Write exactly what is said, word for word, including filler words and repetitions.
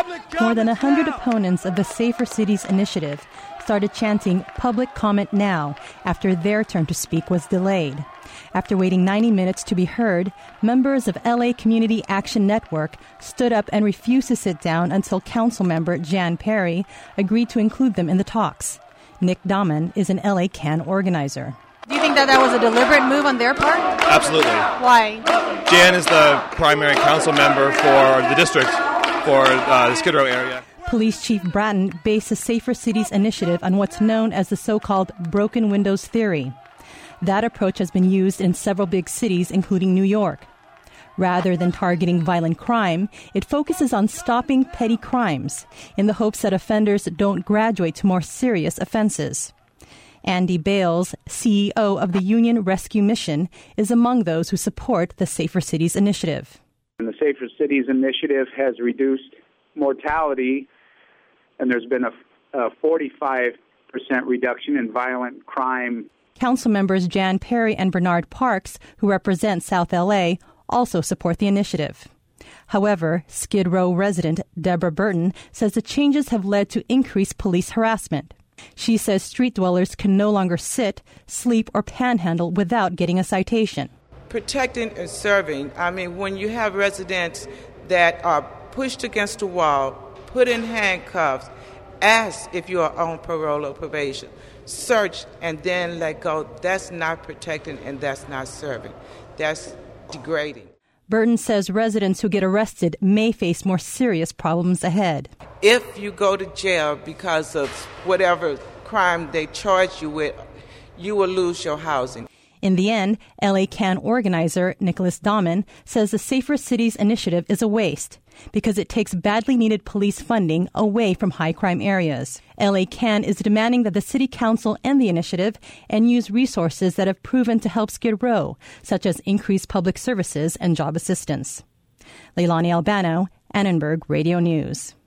More than one hundred opponents of the Safer Cities initiative started chanting "Public comment now" after their turn to speak was delayed. After waiting ninety minutes to be heard, members of L A Community Action Network stood up and refused to sit down until Councilmember Jan Perry agreed to include them in the talks. Nick Daman is an L A C A N organizer. Do you think that that was a deliberate move on their part? Absolutely. Why? Jan is the primary council member for the district for uh, the Skid Row area. Police Chief Bratton based the Safer Cities initiative on what's known as the so-called broken windows theory. That approach has been used in several big cities, including New York. Rather than targeting violent crime, it focuses on stopping petty crimes in the hopes that offenders don't graduate to more serious offenses. Andy Bales, C E O of the Union Rescue Mission, is among those who support the Safer Cities initiative. And the Safer Cities initiative has reduced mortality, and there's been a, a forty-five percent reduction in violent crime. Council members Jan Perry and Bernard Parks, who represent South L A, also support the initiative. However, Skid Row resident Deborah Burton says the changes have led to increased police harassment. She says street dwellers can no longer sit, sleep, or panhandle without getting a citation. Protecting and serving. I mean, when you have residents that are pushed against a wall, put in handcuffs, asked if you are on parole or probation, searched, and then let go, that's not protecting and that's not serving. That's degrading. Burton says residents who get arrested may face more serious problems ahead. If you go to jail because of whatever crime they charge you with, you will lose your housing. In the end, L A C A N organizer Nicholas Daman says the Safer Cities initiative is a waste because it takes badly needed police funding away from high crime areas. L A C A N is demanding that the City Council end the initiative and use resources that have proven to help Skid Row, such as increased public services and job assistance. Leilani Albano, Annenberg Radio News.